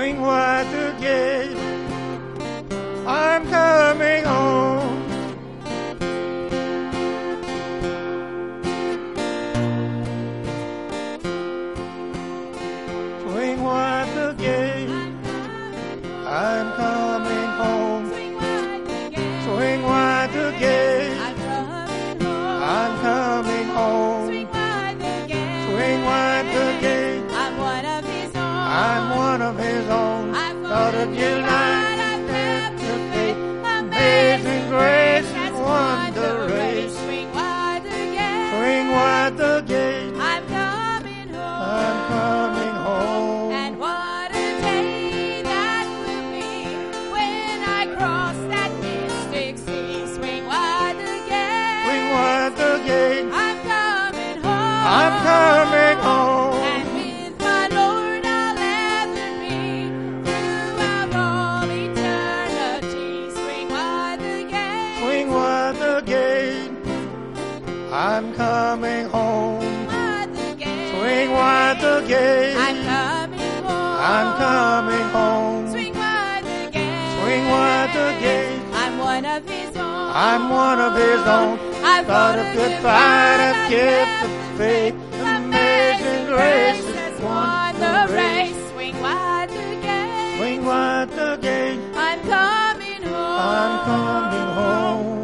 swing wide the gate. I'm coming home. Swing wide the gate. I'm coming home. Swing wide the gate. I'm coming home. Swing wide the gate. I'm one of his own. I'm one of his own. Thought of you night and the faith. Amazing grace has won the race. Swing wide the gate. Swing wide the gate. I'm coming home. I'm coming home. And what a day that will be when I cross that mystic sea. Swing wide the gate. Swing wide the gate. I'm coming home. I'm coming home. And with my Lord I'll ever be throughout all eternity. Swing wide the gate. Swing wide the gate. I'm coming home. Wide the gate. Swing wide the gate. I'm coming home. I'm coming home. Swing wide the gate. Swing wide the gate. I'm one of his own. I'm one of his own. I've Fought a good fight. I've kept the faith. Amazing grace has won the race. Swing wide the gate. Swing wide the gate. I'm coming home. I'm coming home.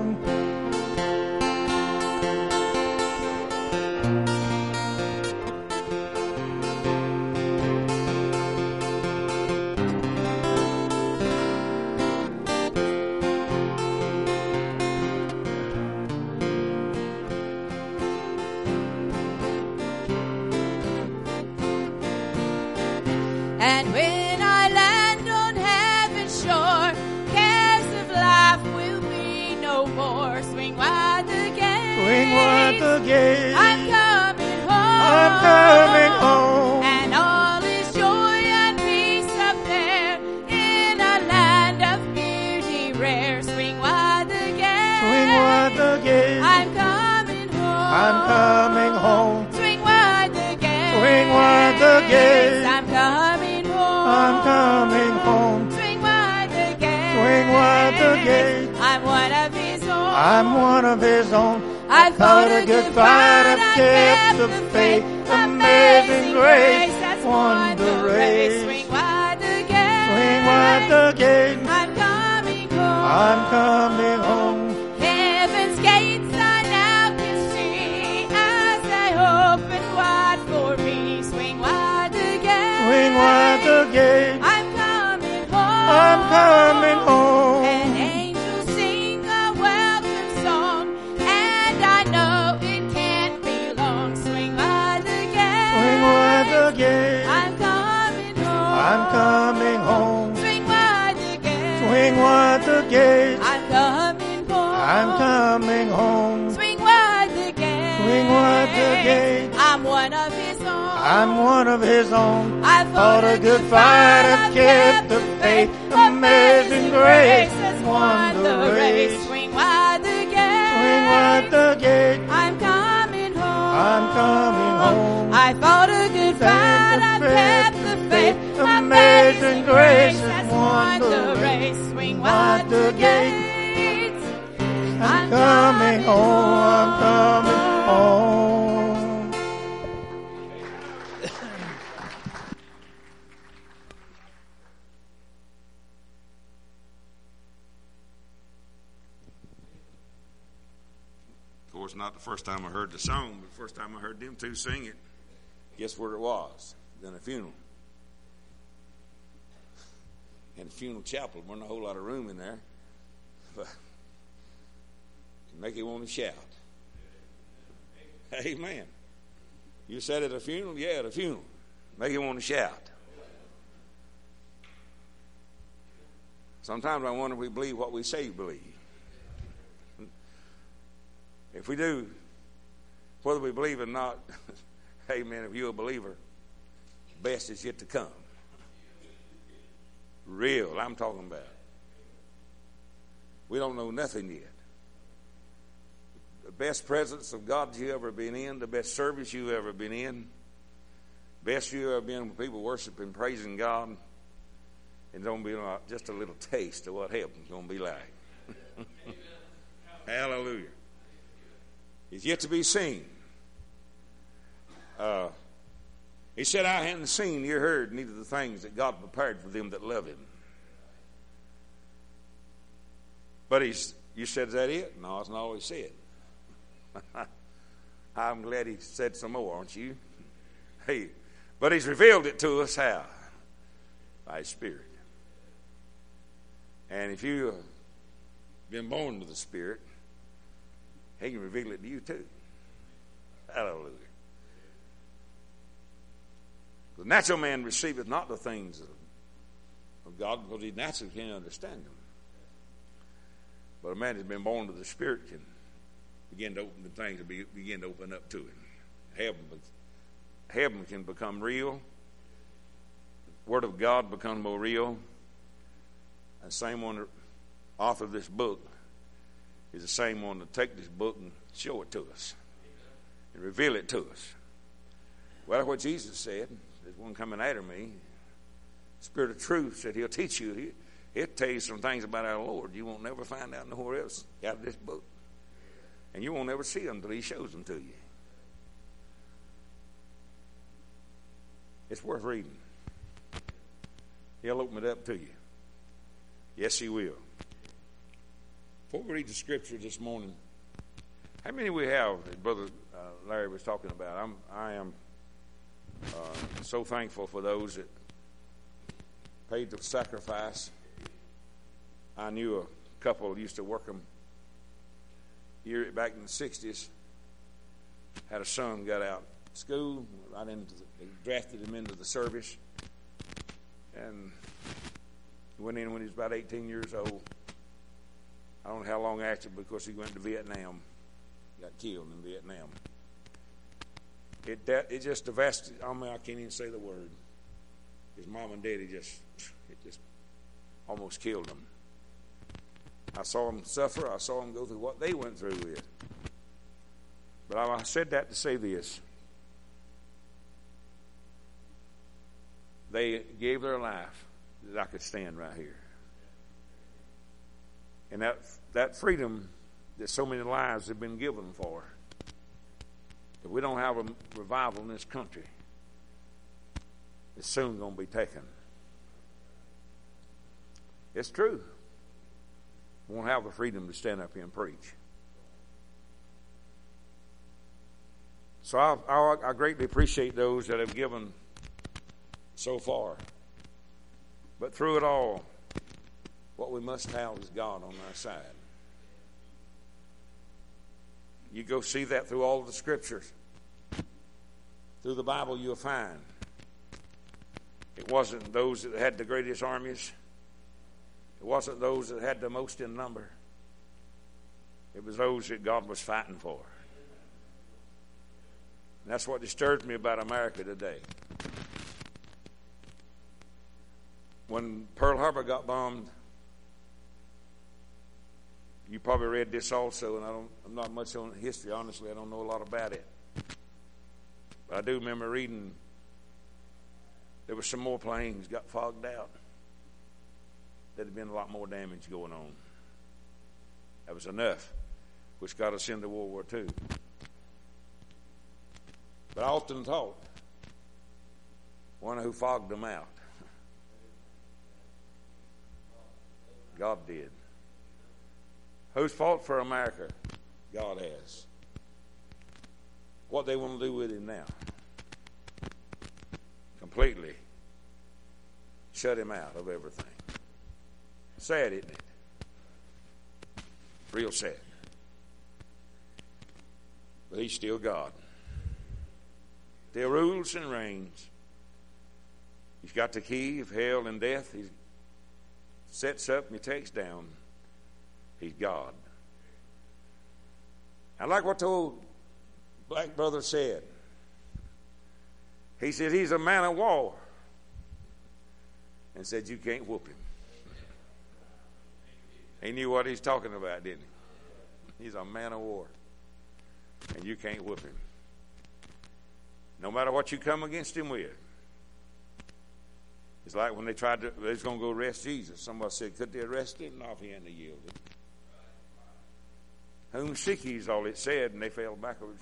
And when I land on heaven's shore, cares of life will be no more. Swing wide the gate. Swing wide the gate. I'm coming home. I'm coming home. And all is joy and peace up there in a land of beauty rare. Swing wide the gate. Swing wide the gate. I'm coming home. I'm coming home. Swing wide the gate. Swing wide the gate. I'm coming home. I'm coming home. Swing wide the gate. Swing wide the gate. I'm one of his own. I'm one of his own. I Fought a good fight. I've kept the faith. Amazing grace has won the race. Swing wide the gate. Swing wide the gate. I'm coming home. I'm coming home. Heaven's gates I now can see as they open wide for me. Swing wide the gate. Swing wide the gate. I'm coming home. I'm coming home. And angels sing a welcome song, and I know it can't be long. Swing wide the gate. Swing wide the gate. I'm coming home. I'm coming home. Swing wide the gate. Swing wide the gate. I'm coming home. I'm coming home. Swing wide the gate. Swing wide the gate. I'm one of his own. I'm one of his own. I Fought a good fight. I've kept the faith. Amazing grace has won the race. Swing wide the gate. Swing wide the gate. I'm coming home. I'm coming home. I fought a good fight. I've kept the faith. Amazing grace has won the race. Swing wide the gate. I'm coming home. I'm coming home. Of course, not the first time I heard the song, but the first time I heard them two sing it, guess where it was? In a funeral. In a funeral chapel. There wasn't a whole lot of room in there. But can make you want to shout. Amen. You said at a funeral? Yeah, at a funeral. Make you want to shout. Sometimes I wonder if we believe what we say we believe. If we do, whether we believe it or not, amen, if you're a believer, best is yet to come. Real, I'm talking about. We don't know nothing yet. The best presence of God you ever been in, the best service you ever been in, best you ever been with people worshiping, praising God, It's going to be just a little taste of what heaven's going to be like. Hallelujah. It's yet to be seen. He said, I hadn't seen, you heard, neither the things that God prepared for them that love him. But you said, is that it? No, it's not all he said. I'm glad he said some more, aren't you? Hey, but he's revealed it to us how? By his Spirit. And if you've been born to the Spirit, he can reveal it to you too. Hallelujah. The natural man receiveth not the things of God because he naturally can't understand them. But a man that's been born to the Spirit can begin to open the things that begin to open up to him. Heaven can become real. The Word of God becomes more real. And the same one that authored this book is the same one to take this book and show it to us and reveal it to us. Well, that's what Jesus said. There's one coming after me. Spirit of truth said he'll teach you. He'll tell you some things about our Lord you won't never find out nowhere else out of this book. And you won't never see them until he shows them to you. It's worth reading. He'll open it up to you. Yes, he will. Before we read the scripture this morning, how many we have that Brother Larry was talking about? I am so thankful for those that paid the sacrifice. I knew a couple that used to work them back in the 60s. Had a son got out of school, they drafted him into the service, and he went in when he was about 18 years old. I don't know how long after, because he went to Vietnam, got killed in Vietnam. It just devastated. I can't even say the word. His mom and daddy it just almost killed him. I saw him suffer. I saw him go through what they went through with. But I said that to say this. They gave their life that I could stand right here. And that freedom that so many lives have been given for, if we don't have a revival in this country, it's soon going to be taken. It's true. We won't have the freedom to stand up here and preach. So I greatly appreciate those that have given so far. But through it all, what we must have is God on our side. You go see that through all of the scriptures. Through the Bible you'll find it wasn't those that had the greatest armies. It wasn't those that had the most in number. It was those that God was fighting for. And that's what disturbs me about America today. When Pearl Harbor got bombed, you probably read this also, and I'm not much on history, honestly. I don't know a lot about it. But I do remember reading there were some more planes got fogged out. There'd have been a lot more damage going on. That was enough, which got us into World War II. But I often thought, wonder who fogged them out. God did. Who's fought for America? God has. What they want to do with him now? Completely shut him out of everything. Sad, isn't it? Real sad. But he's still God. Still rules and reigns. He's got the key of hell and death. He sets up and he takes down. He's God. I like what the old black brother said. He said he's a man of war. And said you can't whoop him. He knew what he's talking about, didn't he? He's a man of war. And you can't whoop him. No matter what you come against him with. It's like when they was going to go arrest Jesus. Somebody said, could they arrest him? No, if he hadn't yielded. Whom seek ye is all it said, and they fell backwards.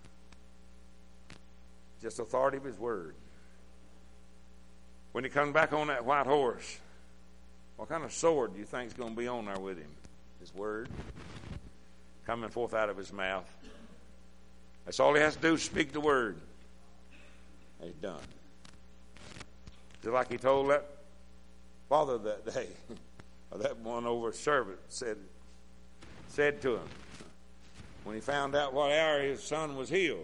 Just authority of his word. When he comes back on that white horse, what kind of sword do you think is going to be on there with him? His word coming forth out of his mouth. That's all he has to do is speak the word. And he's done. Just like he told that father that day, or that one over servant said to him, when he found out what hour his son was healed,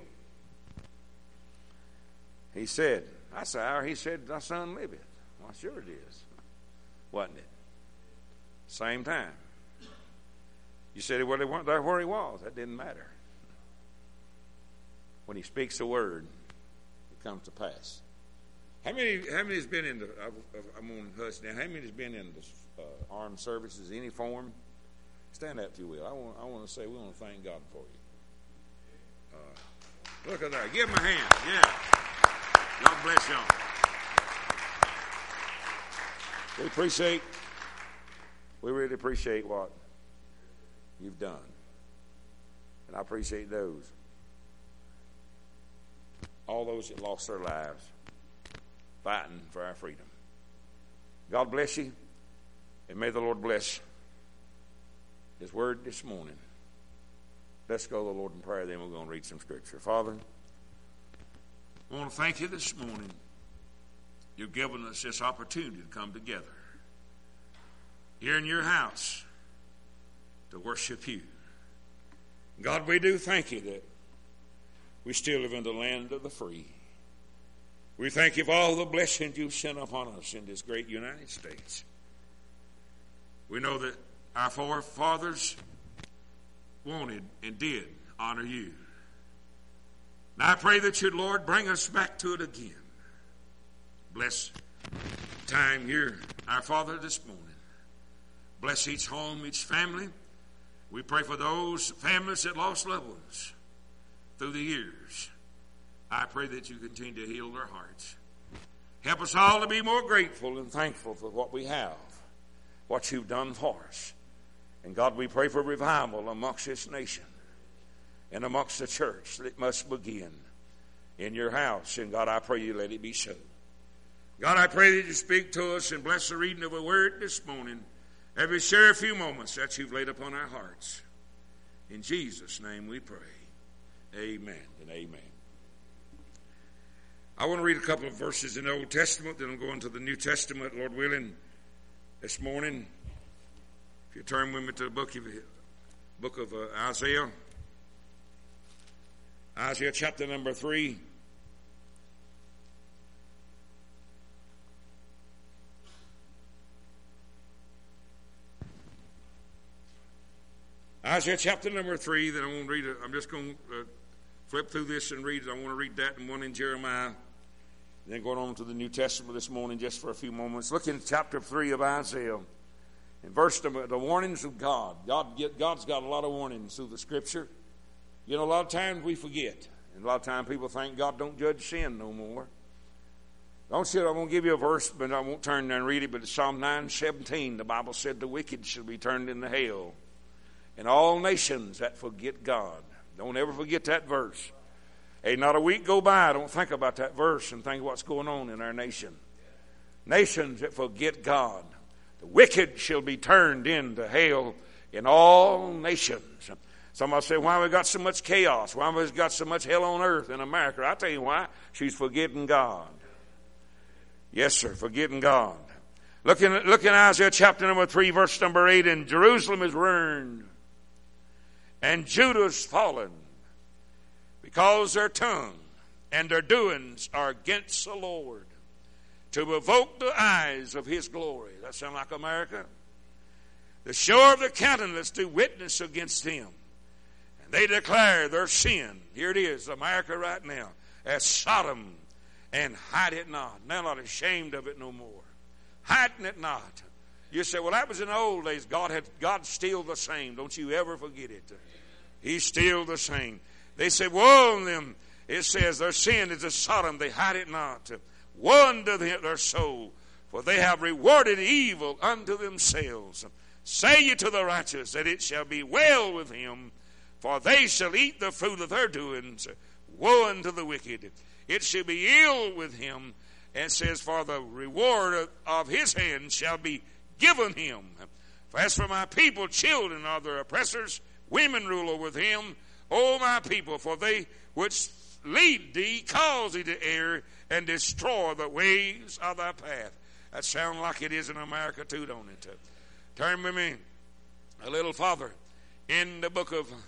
he said, that's the hour he said, thy son liveth. Well, sure it is. Wasn't it? Same time. You said, well, they weren't there where he was. That didn't matter. When he speaks a word, it comes to pass. How many has been in the, I'm on hush now, how many has been in the armed services, any form? Stand up if you will. I want to say we want to thank God for you. Look at that. Give him a hand. Yeah. God bless y'all. We really appreciate what you've done. And I appreciate all those that lost their lives fighting for our freedom. God bless you, and may the Lord bless his word this morning. Let's go to the Lord in prayer, then we're going to read some scripture. Father, I want to thank you this morning. You've given us this opportunity to come together here in your house to worship you. God, we do thank you that we still live in the land of the free. We thank you for all the blessings you've sent upon us in this great United States. We know that our forefathers wanted and did honor you. Now I pray that you, Lord, bring us back to it again. Bless the time here, our Father, this morning. Bless each home, each family. We pray for those families that lost loved ones through the years. I pray that you continue to heal their hearts. Help us all to be more grateful and thankful for what we have, what you've done for us. And God, we pray for revival amongst this nation and amongst the church that must begin in your house. And God, I pray you let it be so. God, I pray that you speak to us and bless the reading of a word this morning. As we share a few moments that you've laid upon our hearts. In Jesus' name we pray. Amen and amen. I want to read a couple of verses in the Old Testament, then I'll go into the New Testament, Lord willing, this morning. If you turn with me to the book of Isaiah. Isaiah chapter number 3. Isaiah chapter number 3, then I won't read it. I'm just going to flip through this and read it. I want to read that and one in Jeremiah. And then going on to the New Testament this morning just for a few moments. Look in chapter 3 of Isaiah. In verse number, the warnings of God. God's got a lot of warnings through the scripture. You know, a lot of times we forget. And a lot of times people think God don't judge sin no more. Don't you? I won't give you a verse, but I won't turn there and read it. But it's Psalm 9:17. The Bible said the wicked shall be turned into hell. And all nations that forget God. Don't ever forget that verse. Hey, not a week go by, I don't think about that verse and think what's going on in our nation. Nations that forget God. The wicked shall be turned into hell in all nations. Somebody say, why we got so much chaos? Why we got so much hell on earth in America? I'll tell you why. She's forgetting God. Yes, sir, forgetting God. Look in Isaiah chapter number 3, verse number 8. And Jerusalem is ruined, and Judah's fallen, because their tongue and their doings are against the Lord, to provoke the eyes of his glory. That sound like America? The shore of the countenance do witness against him, and they declare their sin. Here it is, America right now, as Sodom, and hide it not. They're not ashamed of it no more. Hiding it not. You say, well, that was in the old days. God's still the same. Don't you ever forget it. He's still the same. They say, woe on them. It says their sin is as Sodom. They hide it not. Woe unto their soul, for they have rewarded evil unto themselves. Say ye to the righteous that it shall be well with him, for they shall eat the fruit of their doings. Woe unto the wicked, it shall be ill with him. And it says, for the reward of his hand shall be given him. For as for my people, children are their oppressors, women rule over them. O my people, for they which lead thee cause thee to err, and destroy the ways of thy path. That sounds like it is in America too, don't it? Turn with me a little farther in the book of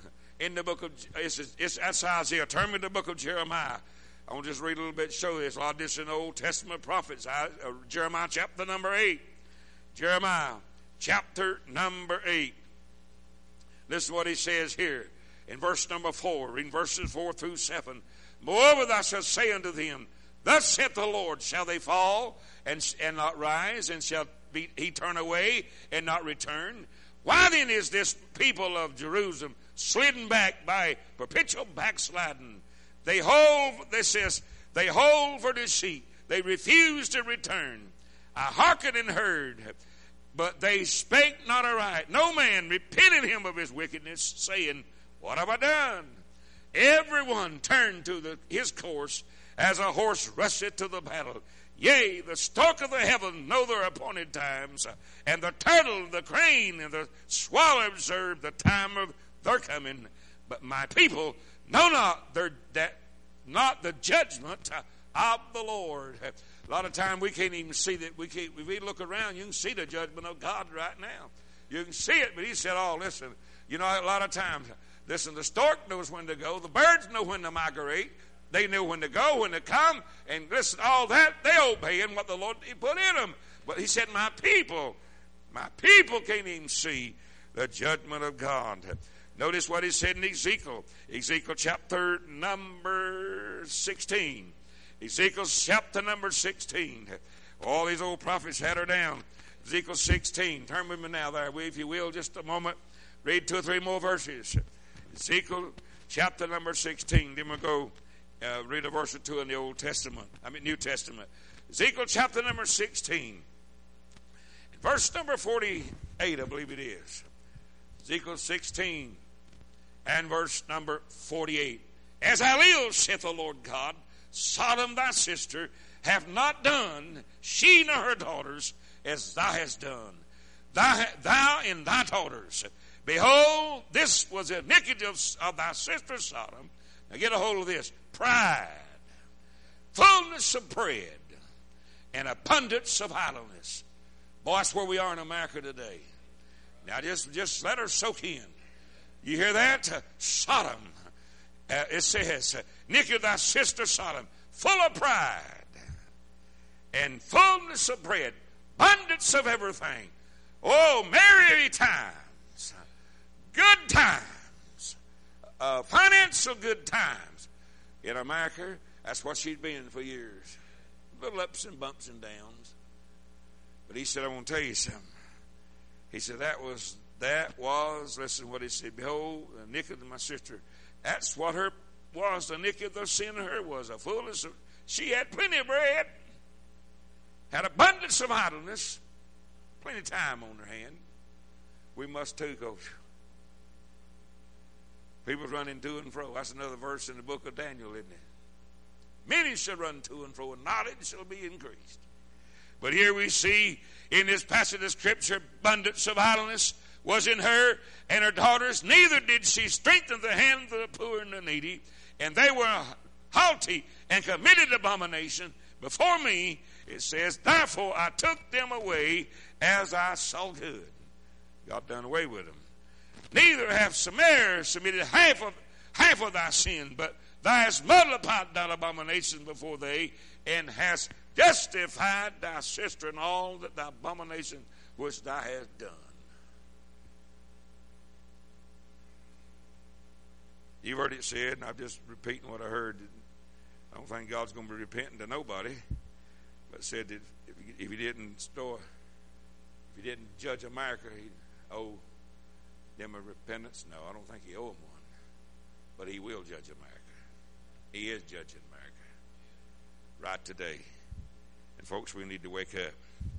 that's Isaiah. Turn with the book of Jeremiah. I want to just read a little bit, show this. A lot of this in the Old Testament prophets. Jeremiah chapter number 8. Jeremiah chapter number 8. Listen to what he says here in verse number 4. Reading verses 4 through 7. Moreover, thou shalt say unto them, thus saith the Lord, shall they fall and not rise, and shall he turn away and not return? Why then is this people of Jerusalem slidden back by perpetual backsliding? They hold for deceit. They refuse to return. I hearkened and heard, but they spake not aright. No man repented him of his wickedness, saying, what have I done? Everyone turned to his course, as a horse rusheth to the battle. Yea, the stork of the heaven know their appointed times, and the turtle, the crane, and the swallow observe the time of their coming. But my people know not the judgment of the Lord. A lot of time we can't even see that. If we look around, you can see the judgment of God right now. You can see it, but he said, oh, listen, a lot of times, listen, the stork knows when to go. The birds know when to migrate. They know when to go, when to come. And listen, all that, they obeying what the Lord put in them. But he said, my people can't even see the judgment of God. Notice what he said in Ezekiel. Ezekiel chapter number 16. Ezekiel chapter number 16. All these old prophets had her down. Ezekiel 16. Turn with me now there, if you will, just a moment. Read 2 or 3 more verses. Ezekiel chapter number 16. Then we'll go read a verse or two in the New Testament. Ezekiel chapter number 16. Verse number 48, I believe it is. Ezekiel 16 and verse number 48. As I live, saith the Lord God, Sodom thy sister hath not done, she nor her daughters, as thou hast done. Thou and thy daughters. Behold, this was the iniquity of thy sister Sodom. Now get a hold of this. Pride, fullness of bread, and abundance of idleness. Boy, that's where we are in America today. Now just let her soak in. You hear that? Sodom. It says, iniquity of thy sister Sodom, full of pride, and fullness of bread, abundance of everything. Oh, merry times, good times, financial good times. In America, that's what she's been for years. Little ups and bumps and downs. But he said, I want to tell you something. He said, that was, listen what he said, behold, the iniquity of my sister. That's what her was, the iniquity of the sin of her was. A fullness of, she had plenty of bread, had abundance of idleness, plenty of time on her hand. We must too, Coach. People running to and fro. That's another verse in the book of Daniel, isn't it? Many shall run to and fro, and knowledge shall be increased. But here we see in this passage of Scripture, abundance of idleness was in her and her daughters. Neither did she strengthen the hand of the poor and the needy. And they were haughty and committed abomination before me. It says, therefore I took them away as I saw good. God done away with them. Neither have Samaria submitted half of thy sin, but thou hast multiplied thy abomination before thee, and hast justified thy sister in all that thy abomination which thou hast done. You've heard it said, and I'm just repeating what I heard. I don't think God's going to be repenting to nobody, but said that if he didn't judge America, he'd owe them a repentance. No, I don't think he owed them one, but he will judge America. He is judging America right today. And folks, we need to wake up.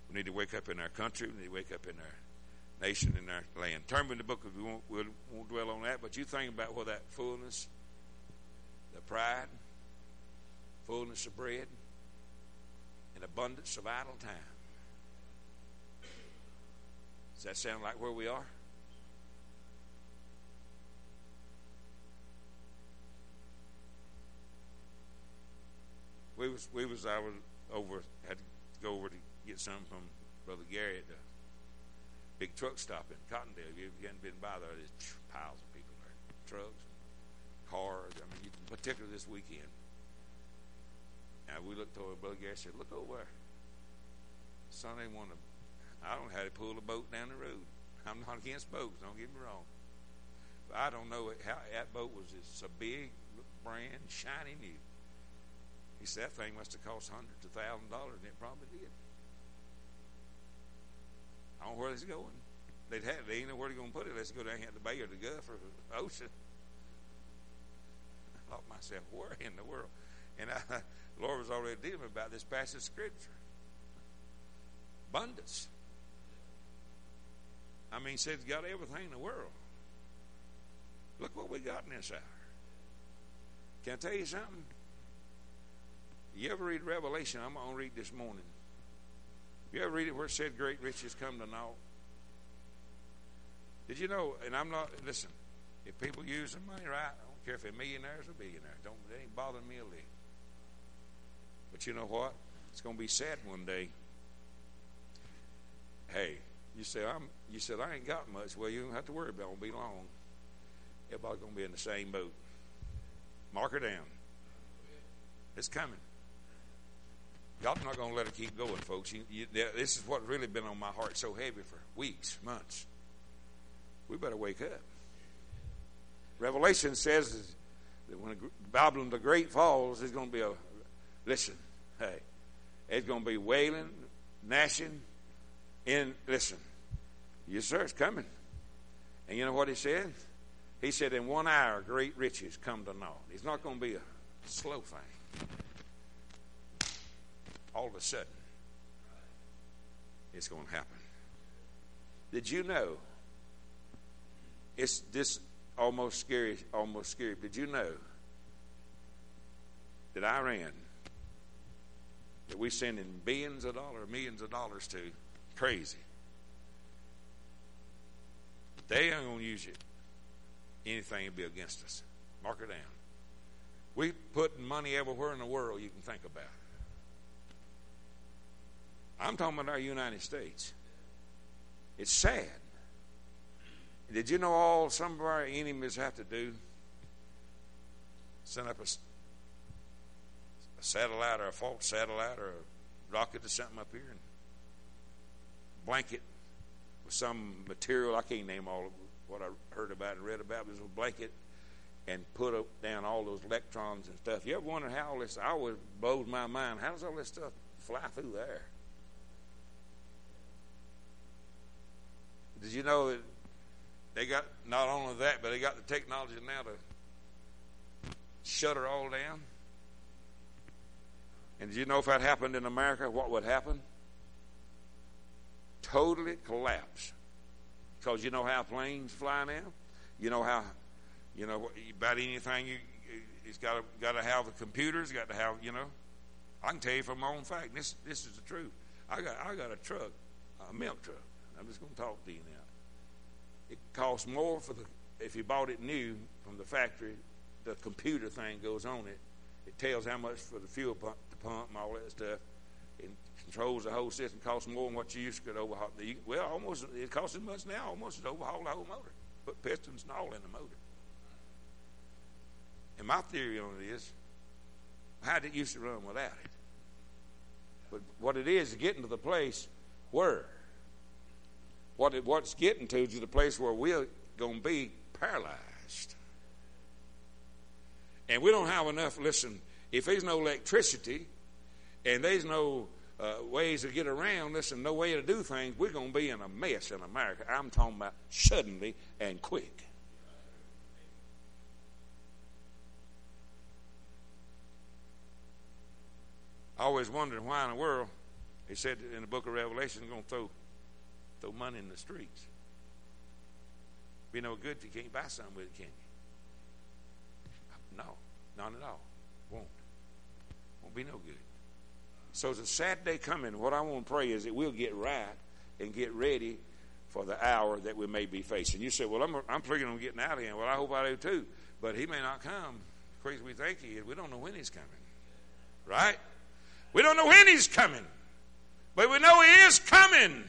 We need to wake up in our country. We need to wake up in our nation, in our land. Turn in the book of, we won't dwell on that, but you think about where that fullness, the pride, fullness of bread, and abundance of idle time. Does that sound like where we are? I was over, had to go over to get some from Brother Gary at the big truck stop in Cottondale. If you hadn't been by there, there's piles of people there, trucks, cars. I mean, particularly this weekend. And we looked over. Brother Gary said, "Look over there. Son, they want to. I don't know how to pull a boat down the road. I'm not against boats. Don't get me wrong. But I don't know how that boat was so big, brand, shiny new. He said that thing must have cost hundreds of $1,000, and it probably did. I don't know where it's going. They ain't know where they're going to put it. Let's go down here at the bay or the Gulf or the ocean." I thought to myself, where in the world? And the Lord was already dealing about this passage of Scripture. Abundance. I mean, he said he's got everything in the world. Look what we got in this hour. Can I tell you something? You ever read Revelation? I'm going to read this morning. You ever read it where it said great riches come to naught? Did you know, and I'm not, listen, if people use the money right, I don't care if they're millionaires or billionaires. It ain't bothering me a lick. But you know what? It's going to be sad one day. Hey, you said I ain't got much. Well, you don't have to worry about it. It won't be long. Everybody's going to be in the same boat. Mark her down. It's coming. God's not going to let it keep going, folks. This is what's really been on my heart so heavy for weeks, months. We better wake up. Revelation says that when Babylon the Great falls, there's going to be it's going to be wailing, gnashing, listen. Yes, sir, it's coming. And you know what he said? He said, in 1 hour, great riches come to naught. It's not going to be a slow thing. All of a sudden, it's going to happen. Did you know? It's this almost scary. Did you know that Iran, that we're sending billions of dollars, millions of dollars to, crazy? They ain't going to use it. Anything will be against us. Mark her down. We putting money everywhere in the world you can think about. I'm talking about our United States. It's sad. Did you know all some of our enemies have to do? Send up a satellite or a false satellite or a rocket or something up here and blanket with some material. I can't name all of what I heard about and read about. It was a blanket and put down all those electrons and stuff. You ever wonder how all this, I always blows my mind, how does all this stuff fly through the air? Did you know that they got not only that, but they got the technology now to shut her all down? And did you know if that happened in America, what would happen? Totally collapse. Because you know how planes fly now? You know how, about anything, it's got to have the computers, got to have, I can tell you from my own fact, this is the truth. I got a truck, a milk truck. I'm just going to talk to you now. It costs more if you bought it new from the factory. The computer thing goes on it. It tells how much for the fuel pump to pump and all that stuff. It controls the whole system. Costs more than what you used to overhaul. Almost it costs as much now almost to overhaul the whole motor. Put pistons and all in the motor. And my theory on it is, how did it used to run without it? But what it is getting to the place where. What's getting to is the place where we're going to be paralyzed. And we don't have enough, listen, if there's no electricity and there's no ways to get around, listen, no way to do things, we're going to be in a mess in America. I'm talking about suddenly and quick. I always wondered why in the world He said in the book of Revelation, he's going to throw money in the streets. Be no good if you can't buy something with it, can you? No, not at all. Won't be no good. So it's a sad day coming. What I want to pray is that we'll get right and get ready for the hour that we may be facing. You say, well, I'm figuring on getting out of here. Well, I hope I do too. But he may not come. Crazy we think he is. We don't know when he's coming. Right? We don't know when he's coming. But we know he is coming.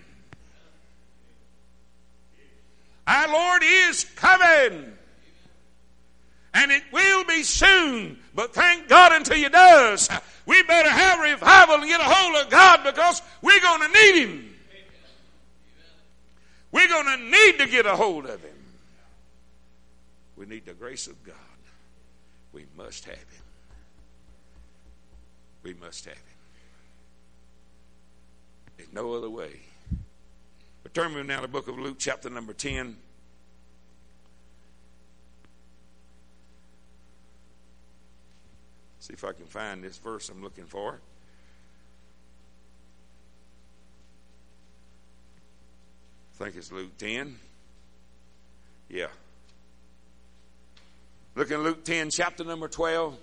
Our Lord is coming. And it will be soon. But thank God until he does. We better have revival and get a hold of God, because we're going to need him. We're going to need to get a hold of him. We need the grace of God. We must have him. We must have him. There's no other way. But turn with me now to the book of Luke, chapter number 10. See if I can find this verse I'm looking for. I think it's Luke 10. Yeah. Look in Luke 10, chapter number 12.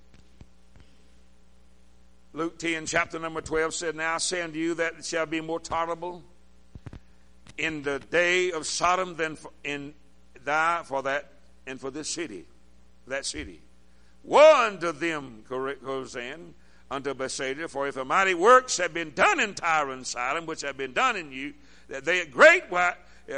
Luke 10, chapter number 12 said, now I say unto you that it shall be more tolerable in the day of Sodom than for this city, that city. Woe unto them, Chorazin, unto Bethsaida, for if the mighty works have been done in Tyre and Sidon, which have been done in you, that they a great while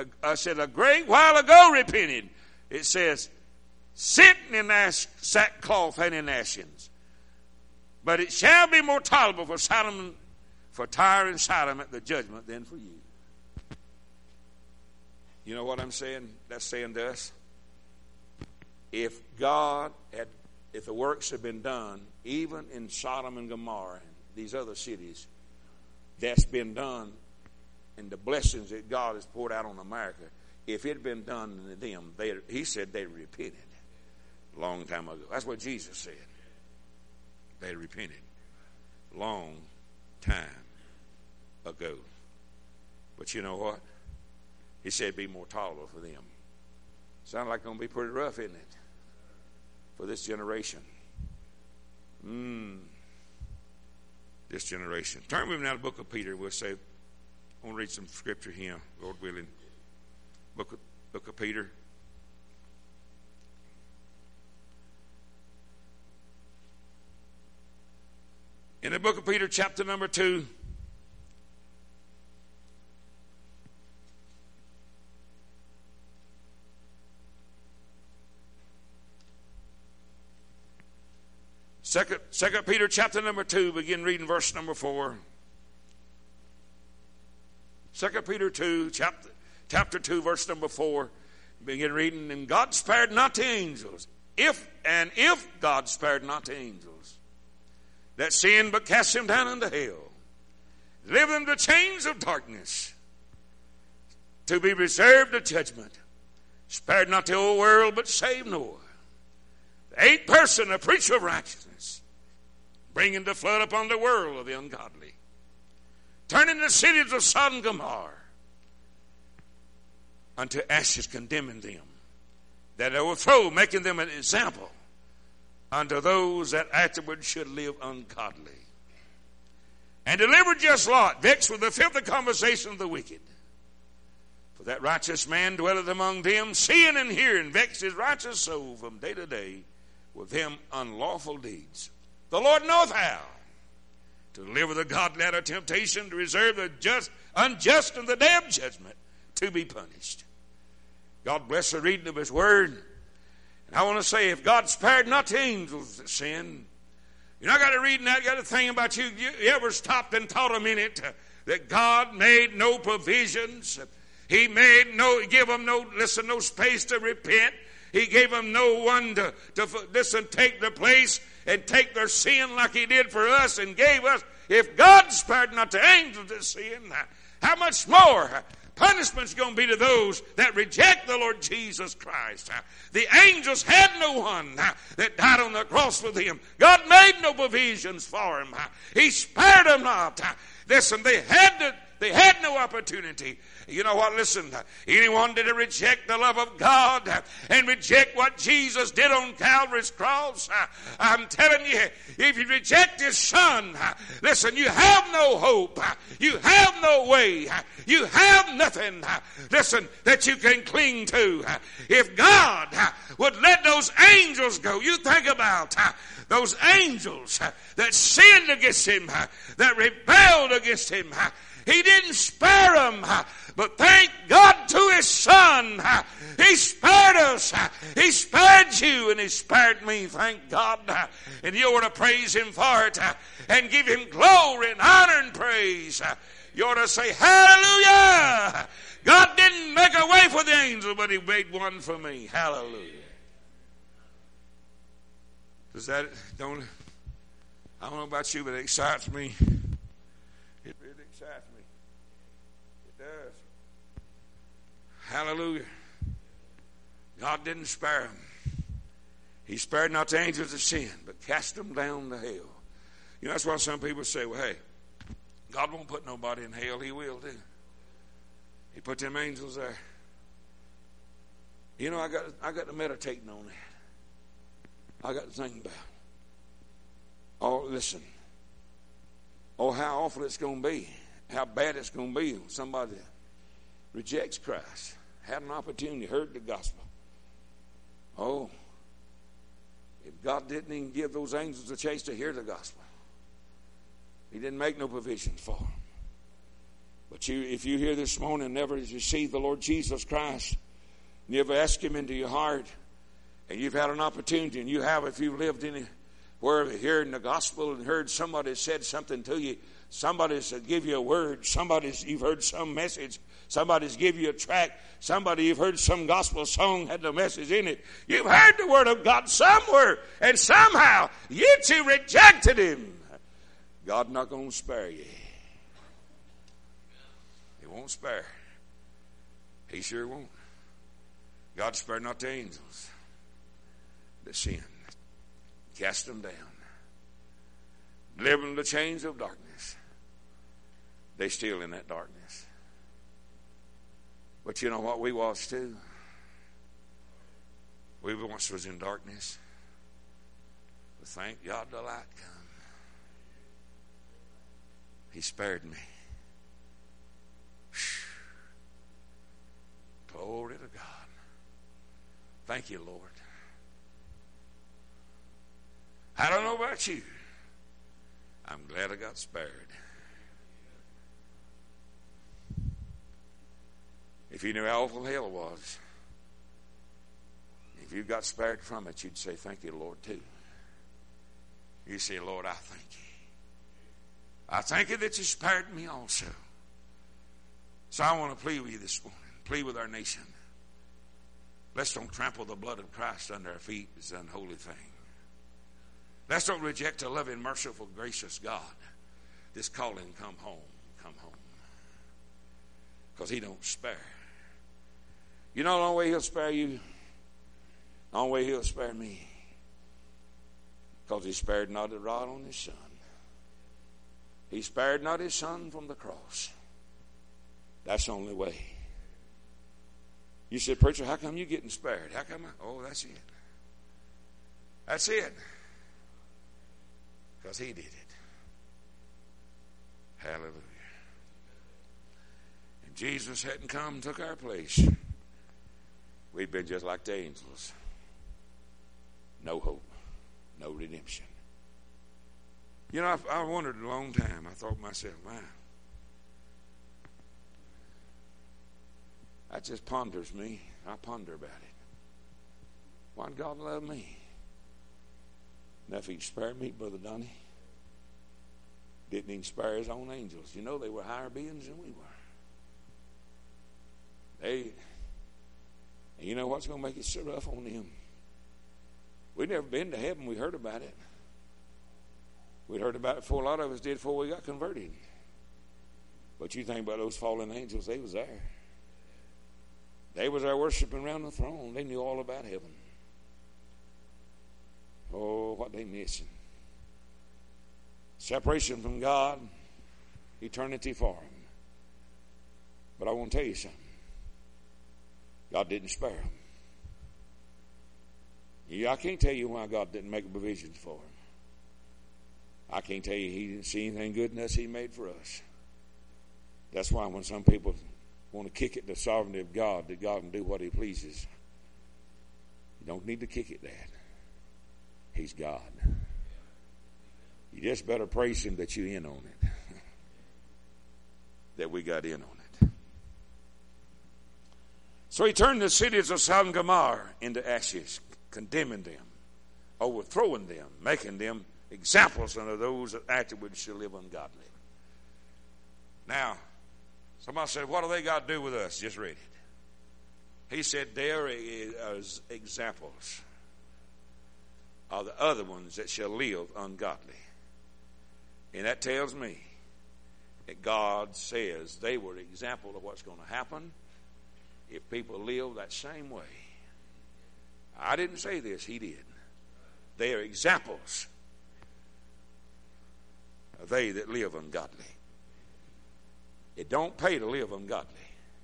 ago repented. It says, sitting in sackcloth and in ashes. But it shall be more tolerable for Tyre and Sidon at the judgment than for you. You know what I'm saying? That's saying to us, if the works had been done, even in Sodom and Gomorrah and these other cities, that's been done, and the blessings that God has poured out on America, if it had been done to them, he said they repented a long time ago. That's what Jesus said. They repented long time ago. But you know what? He said it'd be more tolerable for them. Sounds like it's going to be pretty rough, isn't it? For this generation. This generation. Turn with me now to the book of Peter. We'll say, I want to read some scripture here, Lord willing. Book of Peter. In the book of Peter, chapter number 2. Second Peter, chapter number 2, begin reading verse number 4. 2 Peter 2, chapter 2, verse number 4. Begin reading. And God spared not the angels. If God spared not the angels that sinned, but cast them down into hell, delivered them to chains of darkness, to be reserved to judgment, spared not the whole world, but saved Noah, the eighth person, a preacher of righteousness, bringing the flood upon the world of the ungodly, turning the cities of Sodom and Gomorrah unto ashes, condemning them that overthrow, making them an example unto those that afterward should live ungodly. And delivered just Lot, vexed with the filthy conversation of the wicked. For that righteous man dwelleth among them, seeing and hearing, vexed his righteous soul from day to day with them unlawful deeds. The Lord knoweth how to deliver the godly out of temptation, to reserve the unjust in the day of judgment, to be punished. God bless the reading of his word. And I want to say, if God spared not the angels that sinned, you're not got to read that. You got to think about you ever stopped and thought a minute that God made no provisions? He give them no space to repent. He gave them no one to take the place and take their sin like he did for us and gave us. If God spared not the angels that sin, how much more punishment's going to be to those that reject the Lord Jesus Christ. The angels had no one that died on the cross with him. God made no provisions for him. He spared them not. Listen, they had no opportunity. You know what? Listen, anyone that reject the love of God and reject what Jesus did on Calvary's cross, I'm telling you, if you reject His Son, listen, you have no hope. You have no way. You have nothing, listen, that you can cling to. If God would let those angels go, you think about those angels that sinned against Him, that rebelled against Him. He didn't spare them, but thank God to His Son. He spared us. He spared you, and He spared me. Thank God. And you ought to praise Him for it and give Him glory and honor and praise. You ought to say, hallelujah. God didn't make a way for the angel, but He made one for me. Hallelujah. Does that, I don't know about you, but it excites me. It really excites me. It does. Hallelujah. God didn't spare them. He spared not the angels of sin, but cast them down to hell. You know, that's why some people say, well, hey, God won't put nobody in hell. He will, too. He put them angels there. You know, I got to meditating on that. I got to think about it. Oh, listen. Oh, how awful it's going to be. How bad it's going to be when somebody rejects Christ. Had an opportunity, heard the gospel. Oh, if God didn't even give those angels a chance to hear the gospel, He didn't make no provisions for them. But if you hear this morning and never received the Lord Jesus Christ, and you ever ask Him into your heart, and you've had an opportunity, and you have, if you've lived anywhere hearing the gospel and heard somebody said something to you, somebody's give you a word, you've heard some message, somebody's give you a tract, somebody you've heard some gospel song had the message in it. You've heard the word of God somewhere, and somehow you too rejected Him. God's not going to spare you. He won't spare. He sure won't. God spared not the angels that sin. Cast them down. Live in the chains of darkness. They still in that darkness. But you know what we was too? We once was in darkness. But thank God the light come. He spared me. Glory to God. Thank you, Lord. I don't know about you. I'm glad I got spared. If you knew how awful hell was, if you got spared from it, you'd say, thank you, Lord, too. You say, Lord, I thank you. I thank you that you spared me also. So I want to plead with you this morning. Plead with our nation. Let's don't trample the blood of Christ under our feet as an unholy thing. Let's don't reject a loving, merciful, gracious God that's calling, come home, come home. Because He don't spare. You know the only way He'll spare you? The only way He'll spare me. Because He spared not the rod on His Son. He spared not His Son from the cross. That's the only way. You said, preacher, how come you getting spared? How come oh, that's it. That's it. Because He did it. Hallelujah. If Jesus hadn't come and took our place, we'd been just like the angels. No hope. No redemption. You know, I wondered a long time. I thought to myself, man, that just ponders me. I ponder about it. Why did God love me? Now, if He'd spared me, Brother Donnie, didn't He spare His own angels? You know, they were higher beings than we were. And you know what's going to make it so rough on them? We'd never been to heaven. We heard about it. We'd heard about it before a lot of us did before we got converted. But you think about those fallen angels, they was there. They was there worshiping around the throne. They knew all about heaven. Oh, what they missing. Separation from God. eternity for them. But I want to tell you something. God didn't spare them. I can't tell you why God didn't make provisions for them. I can't tell you He didn't see anything good in us He made for us. That's why when some people want to kick at the sovereignty of God, that God can do what He pleases, you don't need to kick at that. He's God. You just better praise Him that you're in on it. That we got in on it. So He turned the cities of Sodom and Gomorrah into ashes, condemning them, overthrowing them, making them examples unto those that afterwards shall live ungodly. Now, somebody said, what do they got to do with us? Just read it. He said, there is examples of the other ones that shall live ungodly. And that tells me that God says they were an example of what's going to happen if people live that same way. I didn't say this, He did. They are examples of they that live ungodly. It don't pay to live ungodly.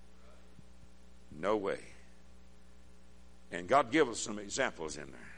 No way. And God give us some examples in there.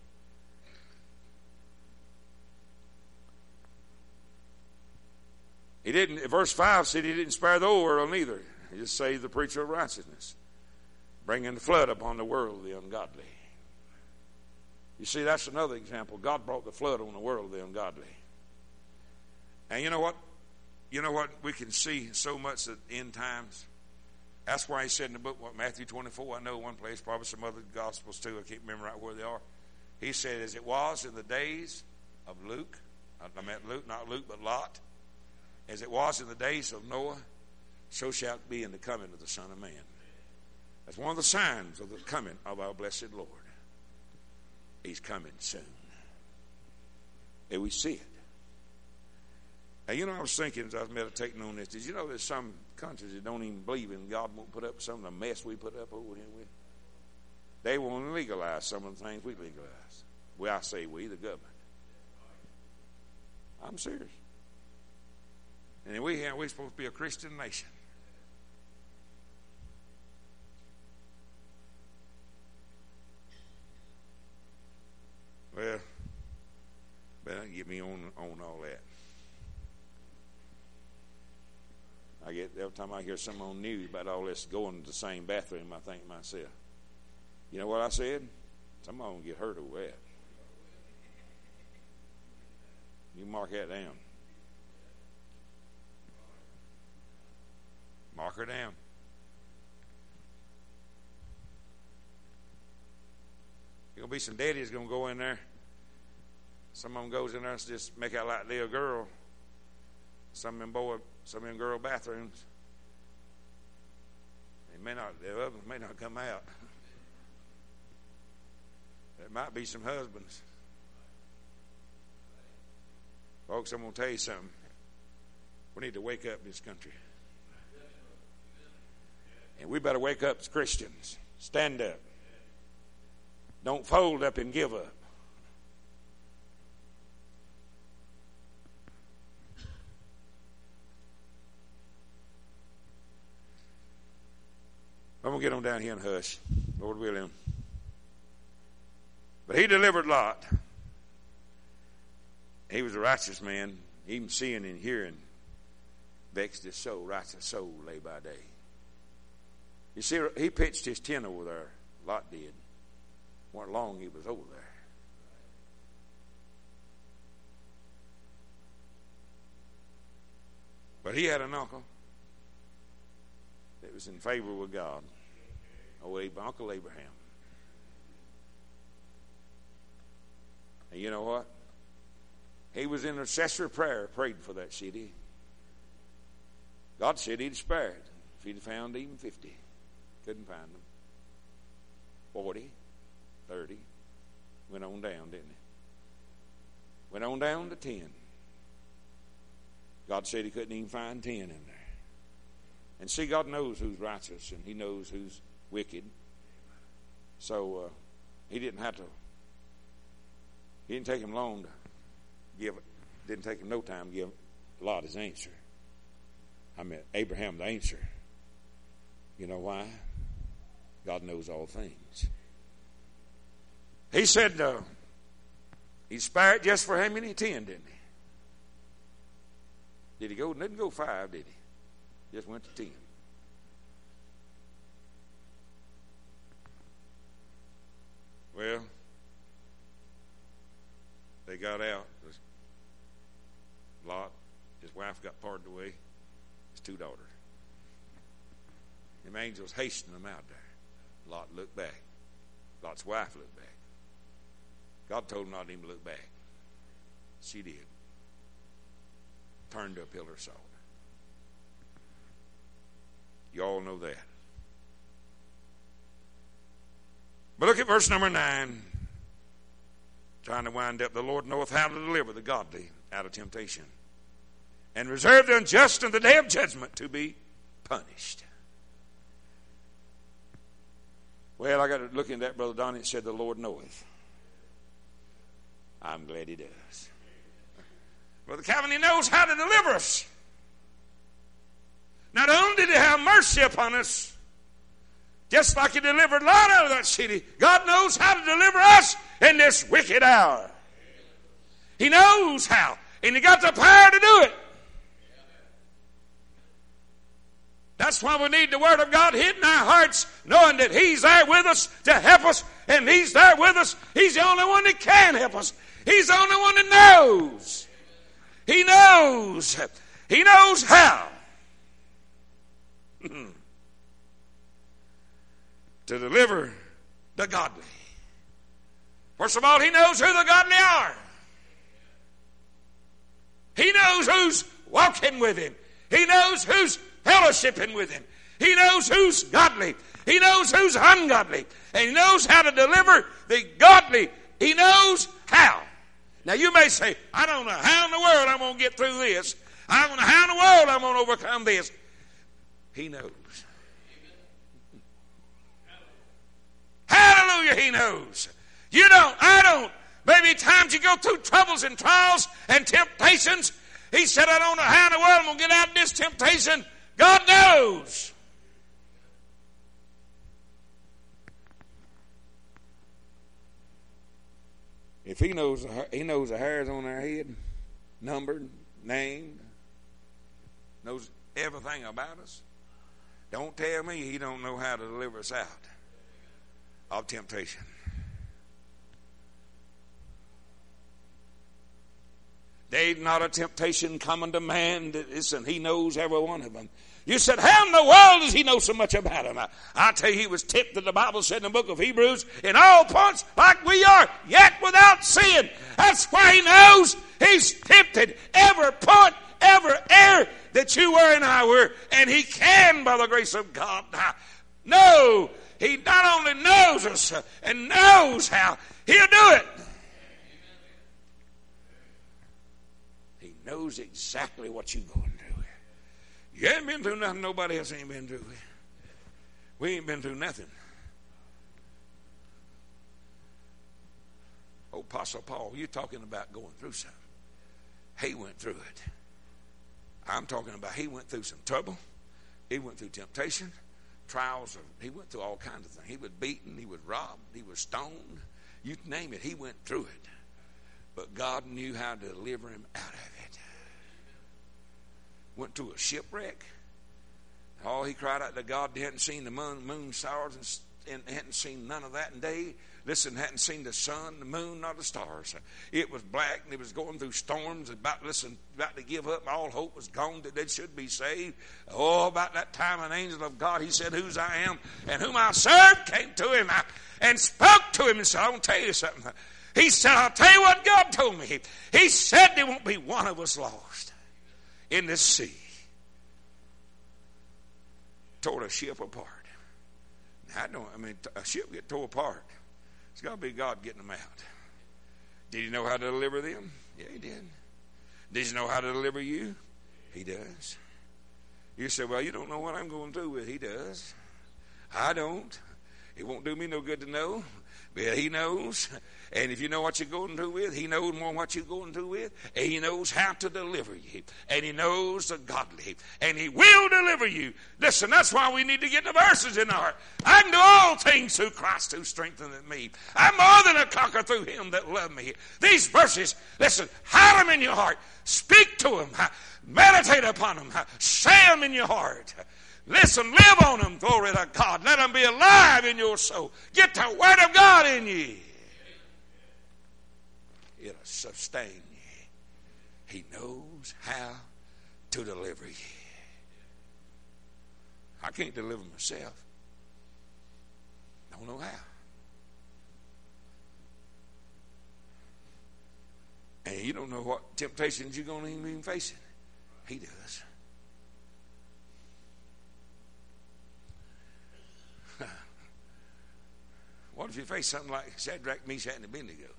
He didn't, verse 5 said He didn't spare the old world neither. He just saved the preacher of righteousness, bringing the flood upon the world of the ungodly. You see, that's another example. God brought the flood on the world of the ungodly. And you know what? You know what we can see so much at end times? That's why He said in the book, Matthew 24, I know one place, probably some other Gospels too, I can't remember right where they are. He said, as it was in the days of Luke, I meant Luke, not Luke, but Lot, as it was in the days of Noah, so shall it be in the coming of the Son of Man. That's one of the signs of the coming of our blessed Lord. He's coming soon. And we see it. And you know, I was thinking as I was meditating on this, did you know there's some countries that don't even believe in God won't put up with some of the mess we put up over here with? They won't legalize some of the things we legalize. Well, I say we, the government. I'm serious. And we're supposed to be a Christian nation. Well, better get me on all that. I get every time I hear something on news about all this going to the same bathroom, I think to myself, you know what I said? Somebody gonna get hurt over that. You mark that down. Mark her down. There's going to be some daddies going to go in there. Some of them goes in there and just make out like they're a girl. Some of them girl bathrooms. The others may not come out. There might be some husbands. Folks, I'm going to tell you something. We need to wake up in this country. And we better wake up as Christians. Stand up. Don't fold up and give up. I'm going to get on down here and hush. Lord willing. But He delivered Lot. He was a righteous man. Even seeing and hearing vexed his soul. Righteous soul lay by day. You see, he pitched his tent over there. Lot did. Weren't long he was over there. But he had an uncle that was in favor with God. Uncle Abraham. And you know what? He was in intercessory prayer, prayed for that city. God said He'd spare it if He'd found even 50. Couldn't find them. 40, 30. Went on down, didn't He? Went on down to 10. God said He couldn't even find 10 in there. And see, God knows who's righteous and He knows who's wicked. So He didn't take Him long to give it. Didn't take Him no time to give Lot his answer. Abraham the answer. You know why? God knows all things. He said he spared just for how many? 10, didn't he? Did he go? Didn't go 5, did he? Just went to 10. Well, they got out. Lot, his wife got parted away. His 2 daughters. Them angels hastened them out there. Lot looked back. Lot's wife looked back. God told him not to even look back. She did. Turned to a pillar of salt. You all know that. But look at verse number 9. Trying to wind up. The Lord knoweth how to deliver the godly out of temptation, and reserve the unjust in the day of judgment to be punished. Well, I got to look into that, Brother Donnie. It said the Lord knoweth. I'm glad he does. Brother Calvin, he knows how to deliver us. Not only did he have mercy upon us, just like he delivered Lot out of that city, God knows how to deliver us in this wicked hour. He knows how, and he got the power to do it. That's why we need the Word of God hid in our hearts, knowing that he's there with us to help us, and he's there with us. He's the only one that can help us. He's the only one that knows. He knows. He knows how to deliver the godly. First of all, he knows who the godly are. He knows who's walking with him. He knows who's fellowshipping with him. He knows who's godly. He knows who's ungodly. And he knows how to deliver the godly. He knows how. Now you may say, I don't know how in the world I'm going to get through this. I don't know how in the world I'm going to overcome this. He knows. Hallelujah, he knows. You don't, I don't. Maybe times you go through troubles and trials and temptations. He said, I don't know how in the world I'm going to get out of this temptation. God knows. If he knows the hairs on our head, numbered, named, knows everything about us, don't tell me he don't know how to deliver us out of temptation. There ain't not a temptation coming to man that isn't. He knows every one of them. You said, how in the world does he know so much about them? I tell you, he was tipped that the Bible said in the book of Hebrews, in all points like we are, yet without sin. That's why he knows. He's tempted every point, every error that you were and I were. And he can, by the grace of God. No, he not only knows us and knows how, he'll do it. He knows exactly what you're going through. You ain't been through nothing nobody else ain't been through. We ain't been through nothing. Oh, Apostle Paul, you're talking about going through something. He went through it. I'm talking about he went through some trouble. He went through temptation, trials. He went through all kinds of things. He was beaten. He was robbed. He was stoned. You name it. He went through it. But God knew how to deliver him out of it. Went to a shipwreck. Oh, he cried out to God. He hadn't seen the moon stars and hadn't seen none of that in day. Listen, hadn't seen the sun, the moon, nor the stars. It was black and it was going through storms. About to give up. All hope was gone that they should be saved. Oh, about that time, an angel of God, he said, whose I am and whom I serve, came to him and spoke to him and said, I want to tell you something. He said, I'll tell you what God told me. He said there won't be one of us lost in this sea. Tore a ship apart. A ship get tore apart. It's got to be God getting them out. Did he know how to deliver them? Yeah, he did. Did he know how to deliver you? He does. You say, well, you don't know what I'm going through with. He does. I don't. It won't do me no good to know, but he knows. And if you know what you're going through with, he knows more what you're going through with. And he knows how to deliver you. And he knows the godly. And he will deliver you. Listen, that's why we need to get the verses in our heart. I can do all things through Christ who strengtheneth me. I'm more than a conqueror through him that loved me. These verses, listen, hide them in your heart. Speak to them. Meditate upon them. Say them in your heart. Listen, live on them. Glory to God. Let them be alive in your soul. Get the word of God in you. It'll sustain you. He knows how to deliver you. I can't deliver myself. Don't know how. And you don't know what temptations you're going to be facing. He does. What if you face something like Shadrach, Meshach, and Abednego?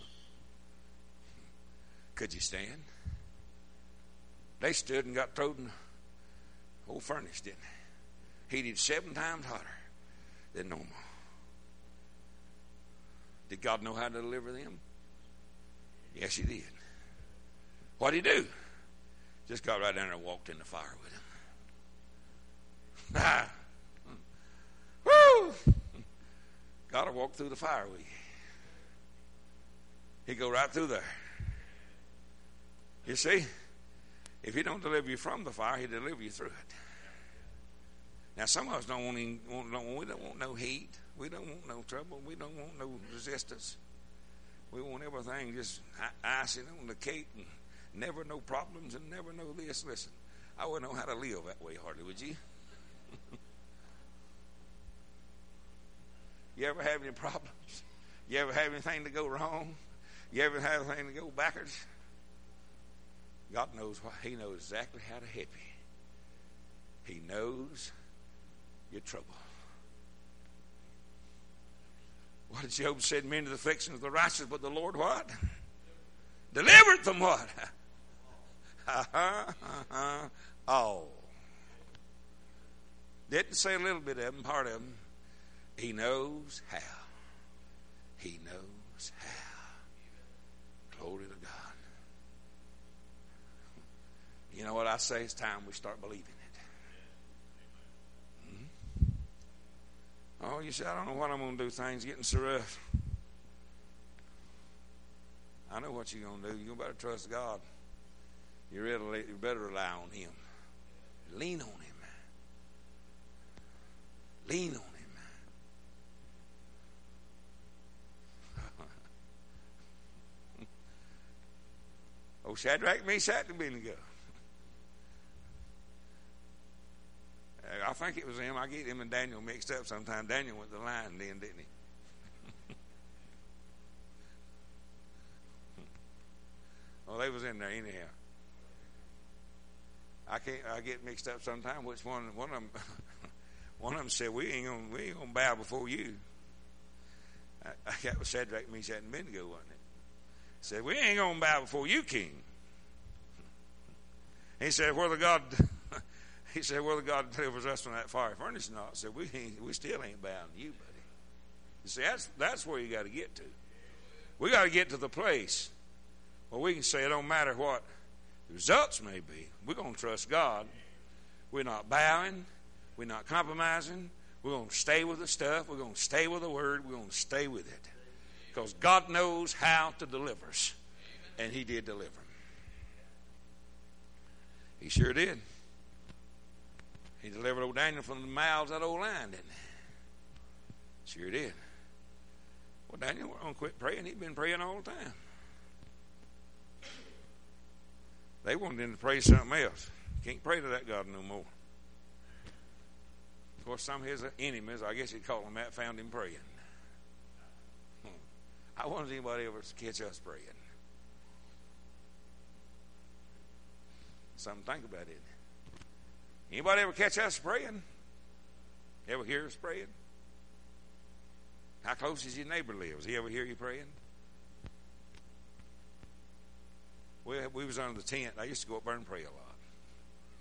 Could you stand? They stood and got thrown in the old furnace, didn't they? Heated 7 times hotter than normal. Did God know how to deliver them? Yes, he did. What did he do? Just got right down there and walked in the fire with him. Woo! Got to walk through the fire with you. He'd go right through there. You see, if he don't deliver you from the fire, he'll deliver you through it. Now, some of us we don't want no heat. We don't want no trouble. We don't want no resistance. We want everything just icing on the cake and never no problems and never know this. Listen, I wouldn't know how to live that way hardly, would you? You ever have any problems? You ever have anything to go wrong? You ever have anything to go backwards? God knows what. He knows exactly how to help you. He knows your trouble. What did Job say? Many of the afflictions of the righteous, but the Lord what? Delivered from what? All. Didn't say a little bit of them, part of them. He knows how. He knows how. Glory to God. You know what I say? It's time we start believing it. Oh, you say, I don't know what I'm going to do. Things getting so rough. I know what you're going to do. You better trust God. You better rely on him. Lean on him. Lean on him. Oh, Shadrach, Meshach, and Abednego. I think it was him. I get him and Daniel mixed up sometimes. Daniel went to the lion then, didn't he? Well, they was in there anyhow. I get mixed up sometimes. Which one of them? One of them said, "We ain't gonna bow before you." That was Shadrach, Meshach, and Abednego, wasn't it? Said, "We ain't gonna bow before you, King." He said, "Whether God delivers us from that fire furnace or not," said, "We still ain't bowing to you, buddy." You see, that's where you got to get to. We got to get to the place where we can say it don't matter what the results may be. We're going to trust God. We're not bowing. We're not compromising. We're going to stay with the stuff. We're going to stay with the word. We're going to stay with it. Because God knows how to deliver us. And he did deliver them. He sure did. He delivered old Daniel from the mouths of that old lion, didn't he? Sure did. Well, Daniel, we're going to quit praying. He'd been praying all the time. They wanted him to pray something else. Can't pray to that God no more. Of course, some of his enemies, I guess you'd call them that, found him praying. I wonder if anybody ever catch us praying. Something to think about, isn't it? Anybody ever catch us praying? Ever hear us praying? How close does your neighbor live? Does he ever hear you praying? We was under the tent. I used to go up there and pray a lot.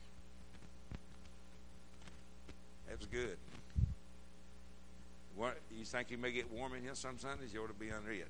That was good. you think you may get warm in here some Sundays, you ought to be unread.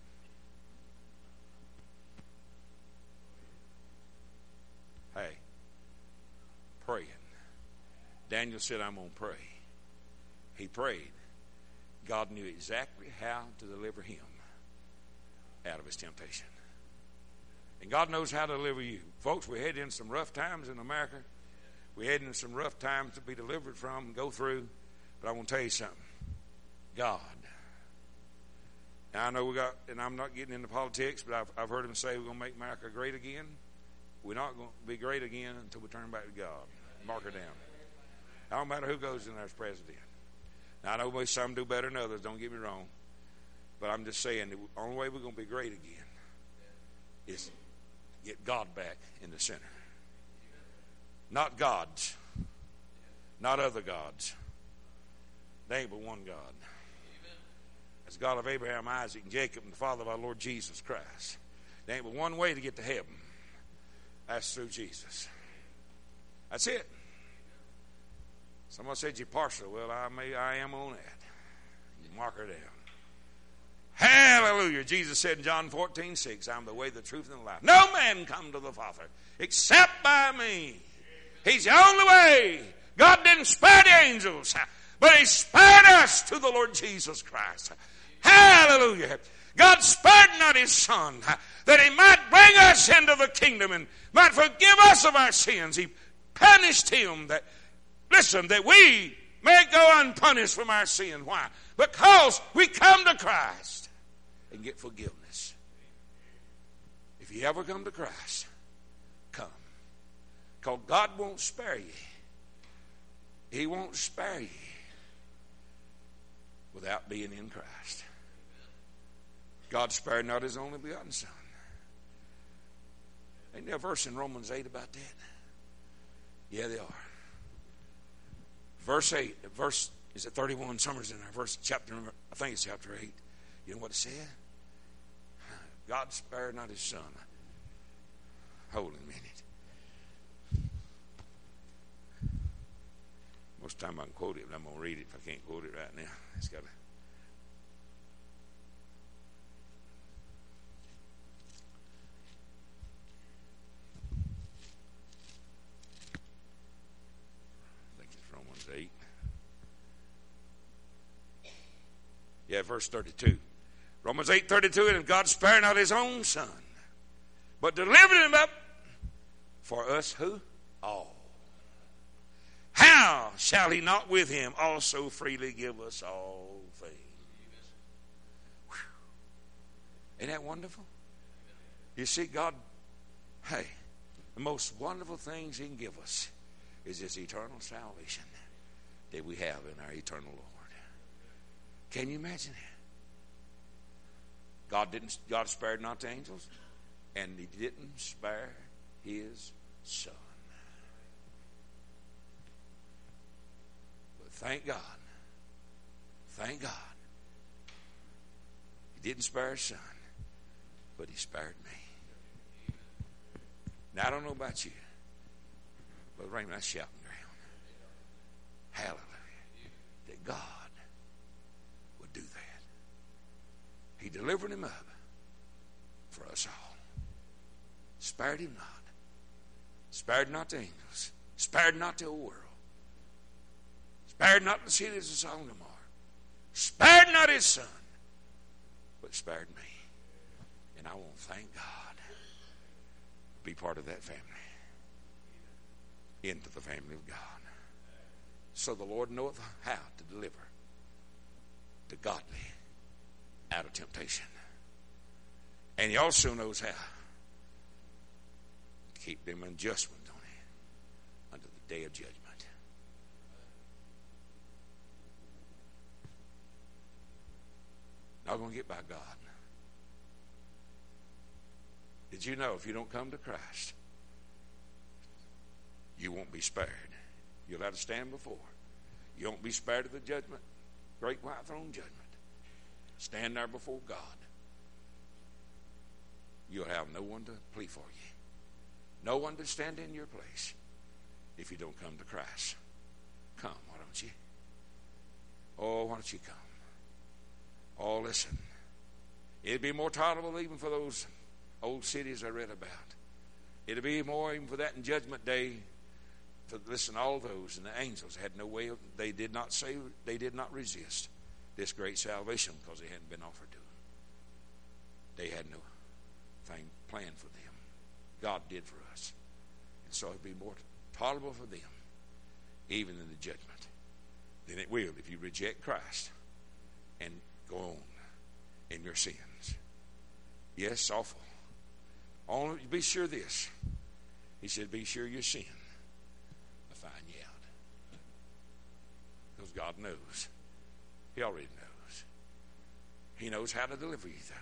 Hey, praying. Daniel said, I'm going to pray. He prayed. God knew exactly how to deliver him out of his temptation. And God knows how to deliver you. Folks, we're heading in some rough times in America. We're heading in some rough times to be delivered from and go through. But I want to tell you something. God. Now, I know we got, and I'm not getting into politics, but I've heard him say we're going to make America great again. We're not going to be great again until we turn back to God. Mark her down. I don't matter who goes in there as president. Now, I know some do better than others, don't get me wrong. But I'm just saying the only way we're going to be great again is get God back in the center. Not gods. Not other gods. There ain't but one God. As God of Abraham, Isaac, and Jacob, and the Father of our Lord Jesus Christ. There ain't but one way to get to heaven. That's through Jesus. That's it. Someone said you're partial. Well, I am on that. You mark her down. Hallelujah. Jesus said in John 14:6, I'm the way, the truth, and the life. No man come to the Father except by me. He's the only way. God didn't spare the angels, but he spared us to the Lord Jesus Christ. Hallelujah. God spared not his Son, that he might bring us into the kingdom and might forgive us of our sins. He punished him that we may go unpunished from our sin. Why? Because we come to Christ and get forgiveness. If you ever come to Christ, come. Because God won't spare you. He won't spare you without being in Christ. God spared not his only begotten Son. Ain't there a verse in Romans 8 about that? Yeah, they are. Verse 8, is it 31? Somewhere's in there. Chapter, I think it's chapter 8. You know what it said? God spared not his Son. Hold on a minute. Most of the time I can quote it, but I'm going to read it if I can't quote it right now. It's got to. I think it's Romans 8. Yeah, verse 32. Romans 8:32, and God spared not his own Son, but delivered him up for us who? All. How shall he not with him also freely give us all things? Whew. Isn't that wonderful? You see, God, hey, the most wonderful things he can give us is this eternal salvation that we have in our eternal Lord. Can you imagine that? God spared not the angels, and he didn't spare his Son. But thank God, he didn't spare his Son, but he spared me. Now, I don't know about you, but Raymond, that's shouting ground. Hallelujah. That God would do that. He delivered him up for us all. Spared him not. Spared not the angels. Spared not the whole world. Spared not the cities of Sodom and Gomorrah. Spared not his Son, but spared me. And I want to thank God to be part of that family. Into the family of God. So the Lord knoweth how to deliver the godly out of temptation. And he also knows how to keep them in judgment, don't he? Unto the day of judgment. Not going to get by God. Did you know if you don't come to Christ, you won't be spared? You'll have to stand before. You won't be spared of the judgment, great white throne judgment. Stand there before God. You'll have no one to plead for you. No one to stand in your place if you don't come to Christ. Come, why don't you? Oh, why don't you come? Oh, listen. It'd be more tolerable even for those old cities I read about. It'd be more even for that in Judgment Day. Listen, all those and the angels had no way of, they did not resist this great salvation because it hadn't been offered to them. They had no thing planned for them. God did for us. And so it'd be more tolerable for them, even in the judgment, than it will if you reject Christ and go on in your sins. Yes, awful. Only be sure this. He said, be sure your sin will find you out. Because God knows. He already knows. He knows how to deliver you, though.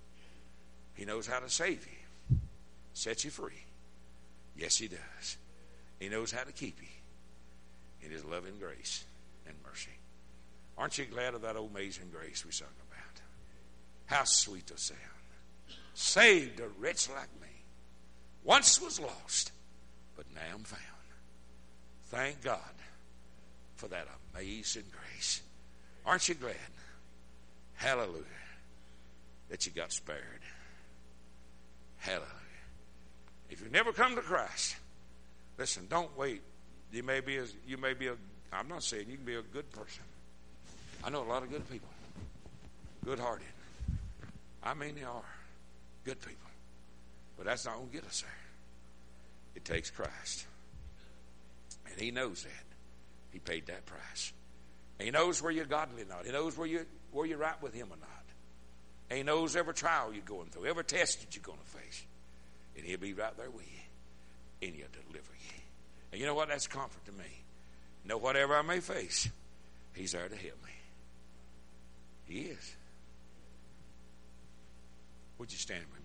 He knows how to save you, set you free. Yes, He does. He knows how to keep you in His loving grace and mercy. Aren't you glad of that old amazing grace we sung about? How sweet the sound. Saved a wretch like me. Once was lost, but now I'm found. Thank God for that amazing grace. Aren't you glad? Hallelujah. That you got spared. Hallelujah. If you've never come to Christ, listen, don't wait. You may be I'm not saying you can be a good person. I know a lot of good people. Good-hearted. I mean they are. Good people. But that's not going to get us there. It takes Christ. And He knows that. He paid that price. And He knows where you're godly or not. He knows where you're right with Him or not. And He knows every trial you're going through, every test that you're going to face. And He'll be right there with you. And He'll deliver you. And you know what? That's comfort to me. You know, whatever I may face, He's there to help me. He is. Would you stand with me?